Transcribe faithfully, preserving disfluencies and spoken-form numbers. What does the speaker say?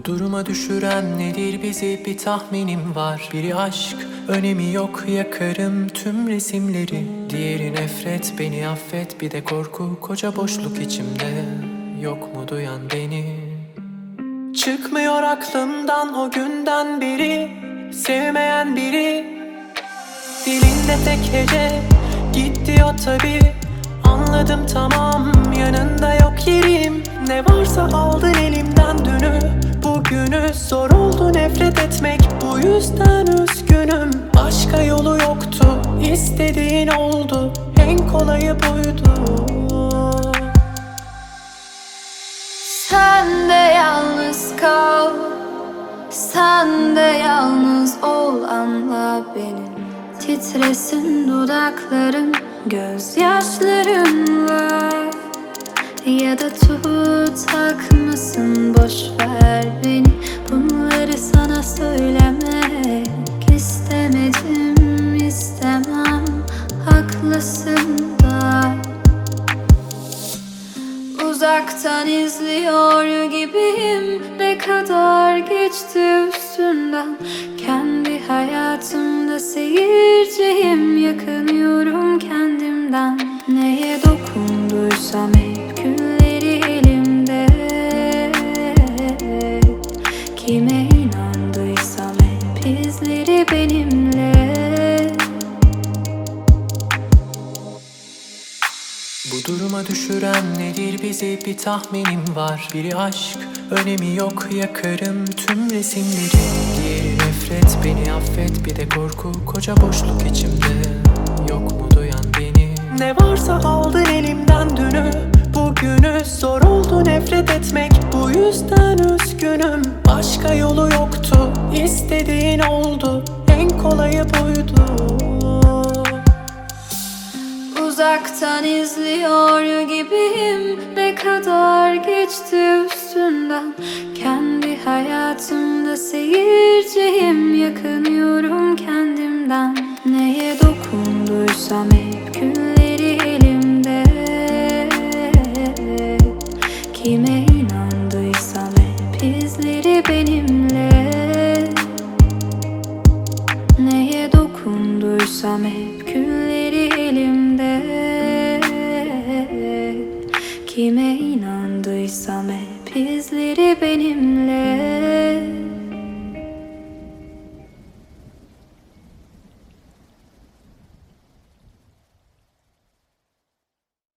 duruma düşüren nedir bizi, bir tahminim var. Biri aşk, önemi yok, yakarım tüm resimleri. Diğeri nefret, beni affet, bir de korku, koca boşluk içimde. Yok mu duyan beni? Çıkmıyor aklımdan o günden beri, sevmeyen biri. Dilinde tek hece, git diyor tabi. Anladım tamam, yanında yok yerim. Ne varsa aldın elimden dünü, bugünü. Zor oldu nefret etmek, bu yüzden üzgünüm. Başka yolu yoktu, istediğin oldu, en kolayı buydu. Sen de yalnız kal, sen de yalnız ol, anla beni. Titresin dudaklarım gözyaşlarınla, ya da tutsak mısın, boşver beni. Bunları sana söylemek istemedim, istemem, haklısın da. Uzaktan izliyor gibiyim, ne kadar geçti üstünden. Kendi hayatımda seyirciyim, yakınıyorum kendimden. Neye dokunduysam hep külleri elimde, kime inandıysam hep izleri benimle. Bu duruma düşüren nedir bizi, bir tahminim var. Biri aşk, önemi yok, yakarım tüm resimleri. Diğeri nefret, beni affet, bir de korku, koca boşluk içimde. Yok mu duyan beni? Ne varsa aldın elimden dünü, bugünü. Zor oldu nefret etmek, bu yüzden üzgünüm. Başka yolu yoktu, istediğin oldu, en kolayı buydu. Uzaktan izliyor gibiyim, ne kadar geçti üstünden. Kendi hayatımda seyirciyim, yakınıyorum kendimden. Neye dokunduysam hep külleri elimde, kime inandıysam hep izleri benimle. Neye dokunduysam hep